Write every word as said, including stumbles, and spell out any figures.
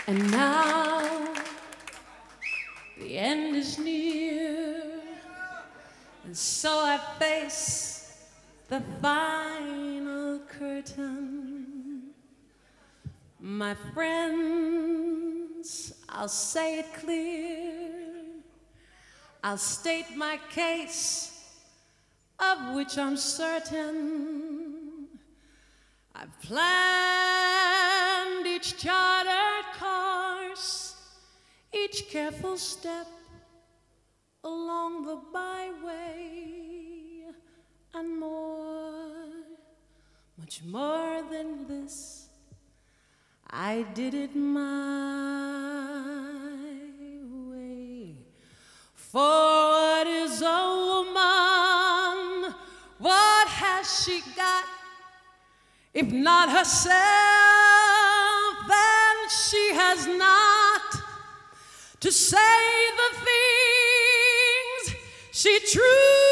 And now the end is near, and so I face the final curtain. My friends, I'll say it clear, I'll state my case, of which I'm certain. I've planned each chartered course, each careful step along the byway, and more, much more than this, I did it my way. For what is a woman? What has she got? If not herself, then she has not to say the things she truly